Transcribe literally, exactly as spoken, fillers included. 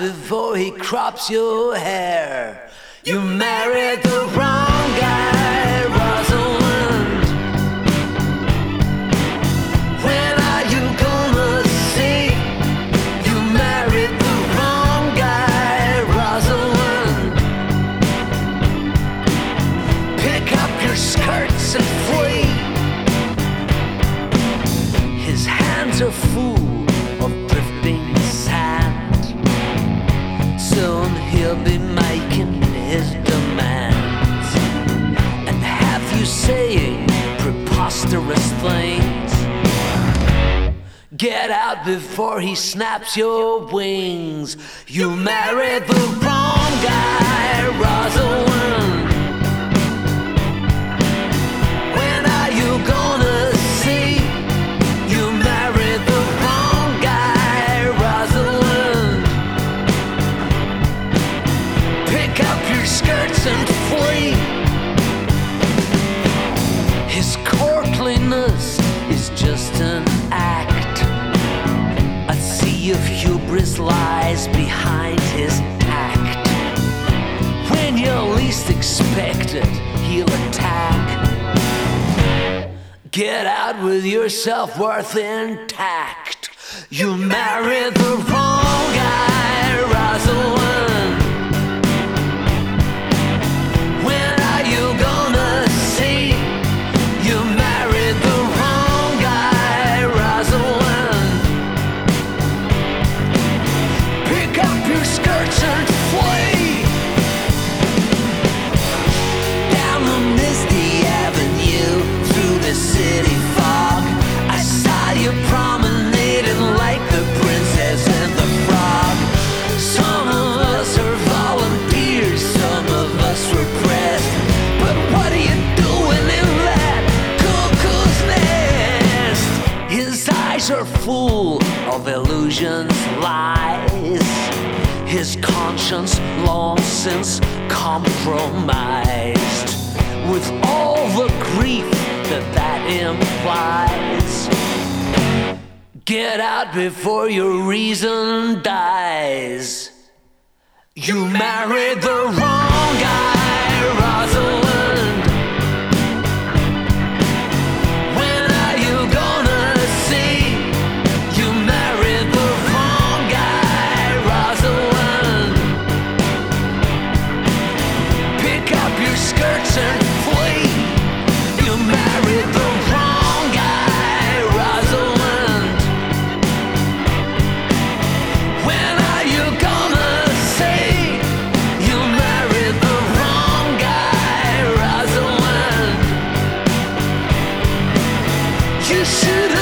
before he crops your hair. You married the wrong guy, Rosalind. When are you gonna see you married the wrong guy, Rosalind? Pick up your skirts and flee. His hands are full of drifting sand. Soon he'll be making his demands and have you saying preposterous things. Get out before he snaps your wings. You married the wrong guy, Rosalind. When are you gonna see you married the wrong guy, Rosalind? Pick up your skirts and flee. His courtliness is just an act. A sea of hubris lies behind his act. When you least expect it, he'll attack. Get out with your self-worth intact. You married the wrong guy, Rosalind. When are you gonna see you married the wrong guy, Rosalind? Pick up your skirts and flee. Down the misty avenue, through the city fog, I saw you promenading like the princess and the frog. Some of us are volunteers, some of us were pressed. But what are you doing in that cuckoo's nest? His eyes are full of illusions, lies. His conscience long since compromised with all the grief that that implies. Get out before your reason dies. You married the wrong guy, Rosalind. When are you gonna see you married the wrong guy, Rosalind? Pick up your skirts and flee. You married the wrong guy, Rosalind. When are you gonna say you married the wrong guy, Rosalind? You should